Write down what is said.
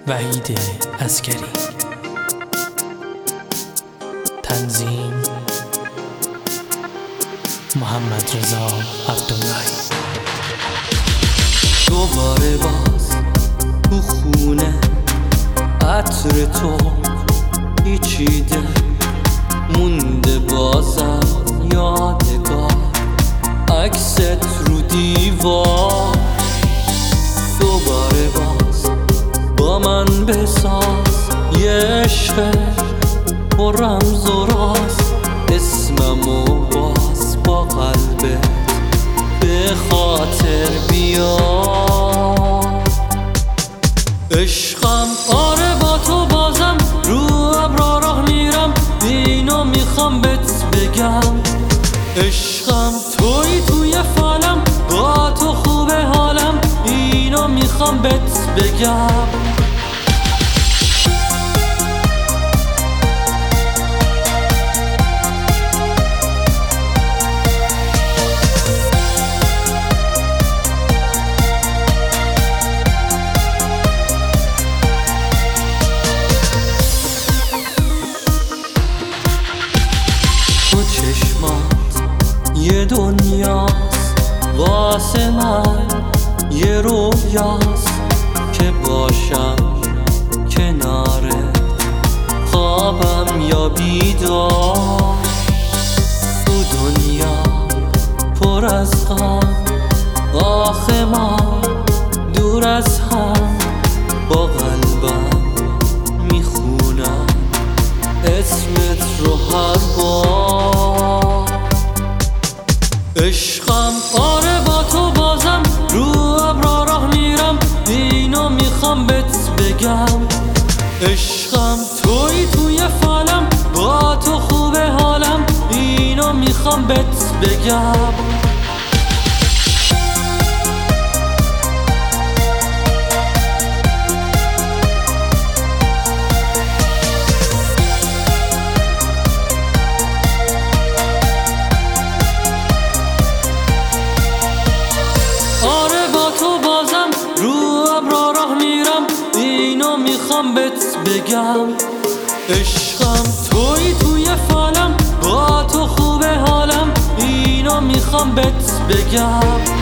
وحید عسکری. تنظیم محمد رضا عبداللهی. دوباره باز تو خونه عطر تو پیچیده مونده، بازم یادگار عکست رو دیوار. دوباره باز با من بساز یه عشق با رمز و راز، اسممو باز با قلبت به خاطر بیار. عشقم آره با تو بازم رو ابرا راه میرم، اینو میخوام بهت بگم. عشقم توی توی فالم، با تو خوبه حالم، اینو میخوام بهت بگم. یه دنیاست واسه من، یه رویاست که باشم کناره، خوابم یا بیدار. تو دنیا پر از غم، آخه ما دور از هم، با قلبم میخونم اسمت رو هر بار. عشقم آره با تو بازم رو ابرا راه میرم، اینو میخوام بهت بگم. عشقم توی توی فالم، با تو خوبه حالم، اینو میخوام بهت بگم. میخوام بهت بگم. عشقم توی توی فالم، با تو خوبه حالم، اینو میخوام بهت بگم.